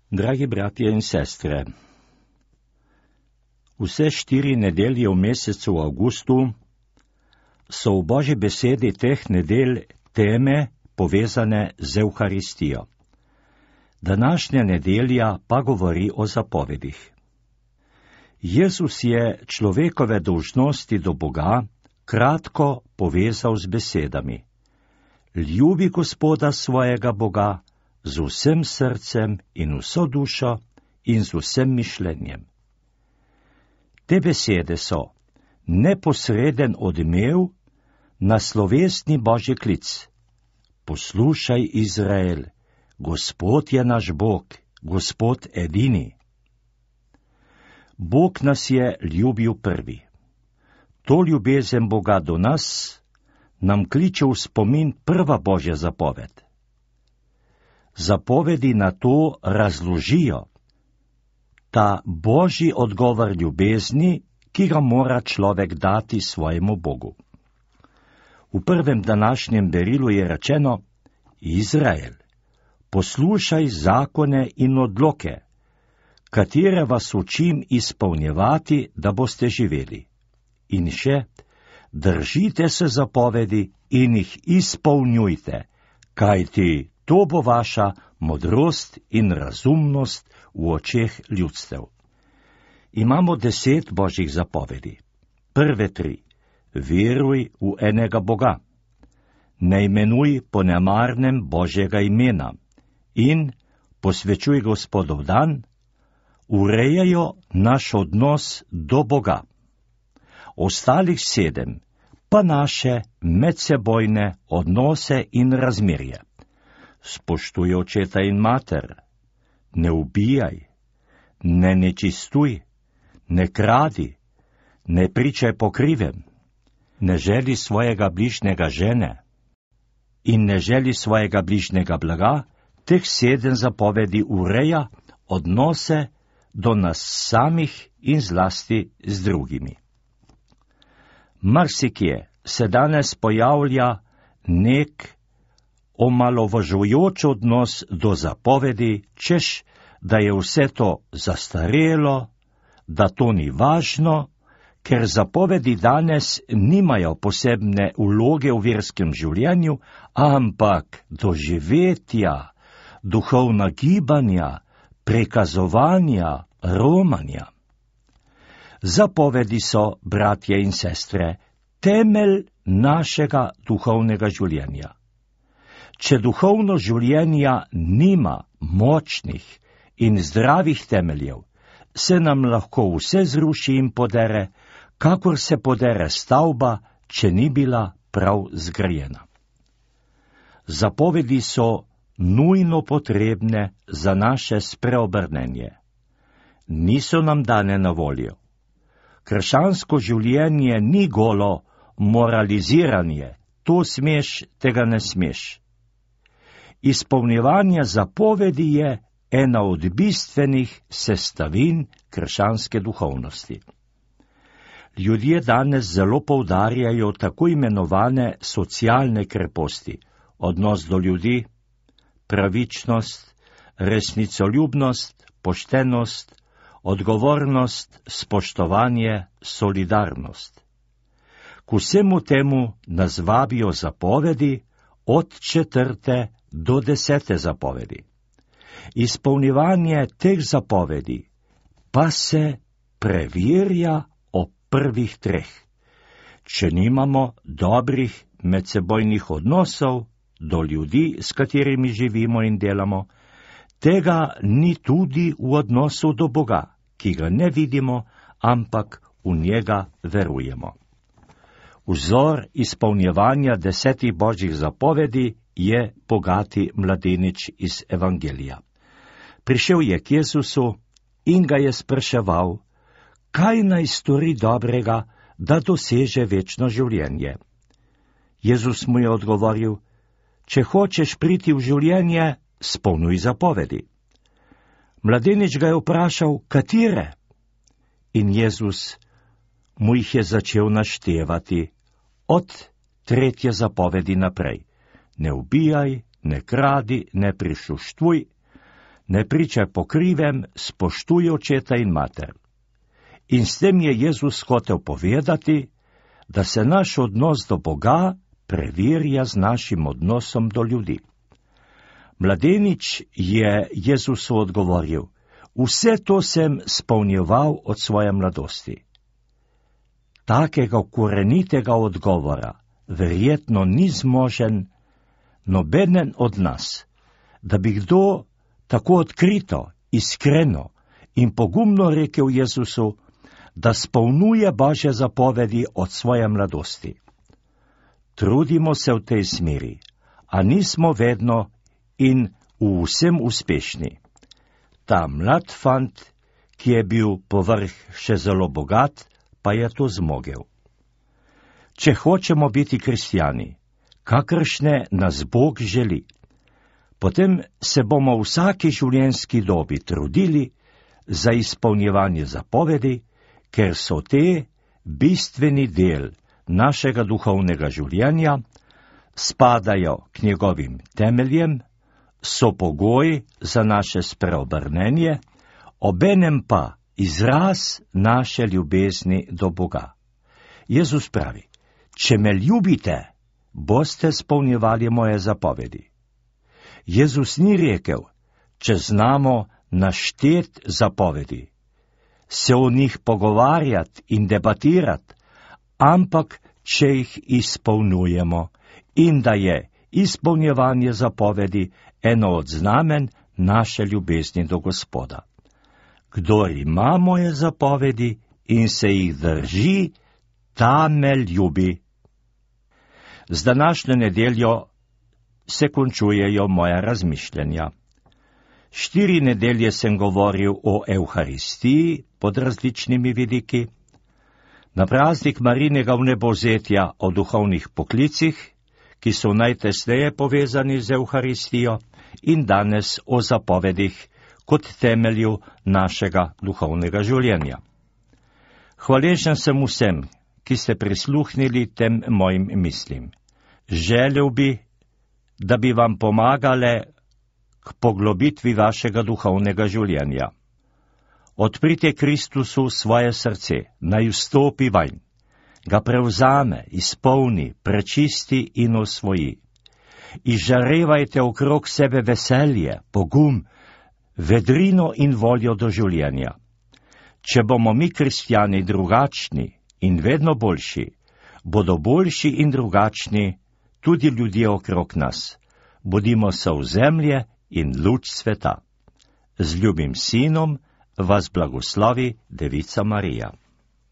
Dragi bratje in sestre, vse 4 nedelje v mesecu avgustu so v Božji besedi teh nedelj teme povezane z Evharistijo. Današnja nedelja pa govori o zapovedih. Jezus je človekove dolžnosti do Boga kratko povezal z besedami: Ljubi Gospoda svojega Boga z vsem srcem in vso dušo in z vsem mišljenjem. Te besede so neposreden odmev na slovesni Božji klic: Poslušaj, Izrael, Gospod je naš Bog, Gospod edini. Bog nas je ljubil prvi. To ljubezen Boga do nas nam kliče v spomin prva Božja zapoved. Zapovedi na to razložijo ta Božji odgovor ljubezni, ki ga mora človek dati svojemu Bogu. V prvem današnjem berilu je rečeno: Izrael, poslušaj zakone in odloke, katere vas učim izpolnjevati, da boste živeli. In še: držite se zapovedi in jih izpolnjujte, kajti to bo vaša modrost in razumnost v očeh ljudstev. Imamo 10 Božjih zapovedi. Prve 3: veruj v enega Boga, ne imenuj po nemarnem Božjega imena in posvečuj Gospodov dan, urejajo naš odnos do Boga. Ostalih 7 pa naše medsebojne odnose in razmerje. Spoštuj očeta in mater, ne ubijaj, ne nečistuj, ne kradi, ne pričaj po krivem, ne želi svojega bližnjega žene in ne želi svojega bližnjega blaga. Teh 7 zapovedi ureja odnose do nas samih in zlasti z drugimi. Marsikje se danes pojavlja nek omalovažujoč odnos do zapovedi, češ, da je vse to zastarelo, da to ni važno, ker zapovedi danes nimajo posebne vloge v verskem življenju, ampak doživetja, duhovna gibanja, prikazovanja, romanja. Zapovedi so, bratje in sestre, temelj našega duhovnega življenja. Če duhovno življenje nima močnih in zdravih temeljev, se nam lahko vse zruši in podere, kakor se podere stavba, če ni bila prav zgrajena. Zapovedi so nujno potrebne za naše spreobrnenje. Niso nam dane na voljo. Krščansko življenje ni golo moraliziranje, to smeš, tega ne smeš. Izpolnjevanje zapovedi je ena od bistvenih sestavin krščanske duhovnosti. Ljudje danes zelo poudarjajo tako imenovane socialne kreposti: odnos do ljudi, pravičnost, resnicoljubnost, poštenost, odgovornost, spoštovanje, solidarnost. K vsemu temu nas vabijo zapovedi od 4. do 10. zapovedi. Izpolnjevanje teh zapovedi pa se preverja ob prvih 3. Če nimamo dobrih medsebojnih odnosov do ljudi, s katerimi živimo in delamo, tega ni tudi v odnosu do Boga, ki ga ne vidimo, ampak v njega verujemo. Vzor izpolnjevanja 10 Božjih zapovedi je bogati mladenič iz Evangelija. Prišel je k Jezusu in ga je spraševal, kaj naj stori dobrega, da doseže večno življenje. Jezus mu je odgovoril: če hočeš priti v življenje, spolnuj zapovedi. Mladenič ga je vprašal, katere? In Jezus mu jih je začel naštevati od 3. zapovedi naprej: ne ubijaj, ne kradi, ne prišuštvuj, ne pričaj po krivem, spoštuj očeta in mater. In s tem je Jezus hotel povedati, da se naš odnos do Boga preverja z našim odnosom do ljudi. Mladenič je Jezusu odgovoril: vse to sem spolnjeval od svoje mladosti. Takega korenitega odgovora verjetno ni zmožen nobenen od nas, da bi kdo tako odkrito, iskreno in pogumno rekel Jezusu, da spolnjuje Božje zapovedi od svoje mladosti. Trudimo se v tej smeri, a nismo vedno in v vsem uspešni. Ta mlad fant, ki je bil povrh še zelo bogat, pa je to zmogel. Če hočemo biti kristjani, kakršne nas Bog želi, potem se bomo v vsaki življenjski dobi trudili za izpolnjevanje zapovedi, ker so te bistveni del našega duhovnega življenja, spadajo k njegovim temeljem, so pogoj za naše spreobrnenje, obenem pa izraz naše ljubezni do Boga. Jezus pravi: če me ljubite, boste spolnjevali moje zapovedi. Jezus ni rekel: če znamo naštet zapovedi, se o njih pogovarjati in debatirati, ampak če jih izpolnjujemo, in da je izpolnjevanje zapovedi eno od znamen naše ljubezni do Gospoda. Kdor ima moje zapovedi in se jih drži, ta me ljubi. Z današnjo nedeljo se končujejo moja razmišljanja. 4 nedelje sem govoril o Evharistiji pod različnimi vidiki, na praznik Marijinega vnebovzetja o duhovnih poklicih, ki so najtesneje povezani z Evharistijo, in danes o zapovedih kot temelju našega duhovnega življenja. Hvaležen sem vsem, ki ste prisluhnili tem mojim mislim. Želel bi, da bi vam pomagale k poglobitvi vašega duhovnega življenja. Odprite Kristusu svoje srce, naj vstopi vanj, ga prevzame, izpolni, prečisti in osvoji. Izžarevajte okrog sebe veselje, pogum, vedrino in voljo do življenja. Če bomo mi kristjani drugačni in vedno boljši, bodo boljši in drugačni tudi ljudje okrog nas. Bodimo solzemlje in luč sveta. Z ljubim sinom vas blagoslovi Devica Marija.